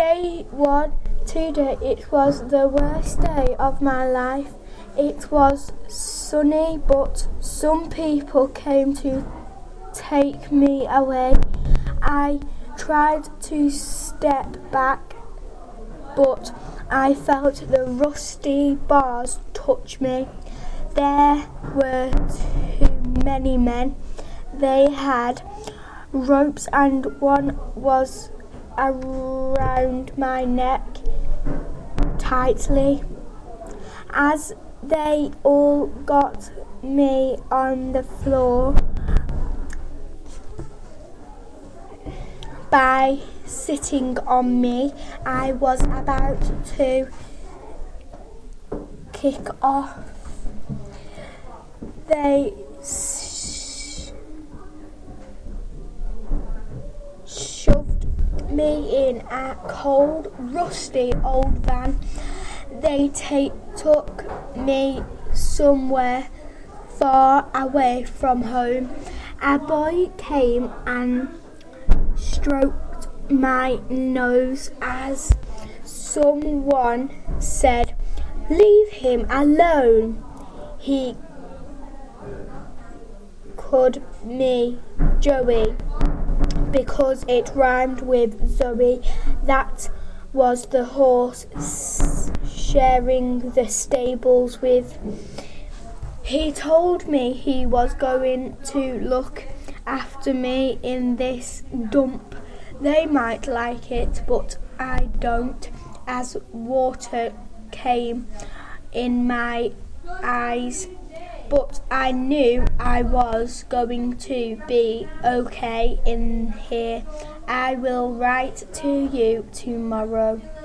Day 1 today, it was the worst day of my life. It was sunny, but some people came to take me away. I tried to step back, but I felt the rusty bars touch me. There were too many men. They had ropes and one was around my neck tightly. As they all got me on the floor by sitting on me, I was about to kick off. They shoved me in a cold, rusty old van. They took me somewhere far away from home. A boy came and stroked my nose as someone said, "Leave him alone." He called me Joey because it rhymed with Zoe. That was the horse sharing the stables with. He told me he was going to look after me in this dump. They might like it, but I don't. As water came in my eyes, but I knew I was going to be okay in here. I will write to you tomorrow.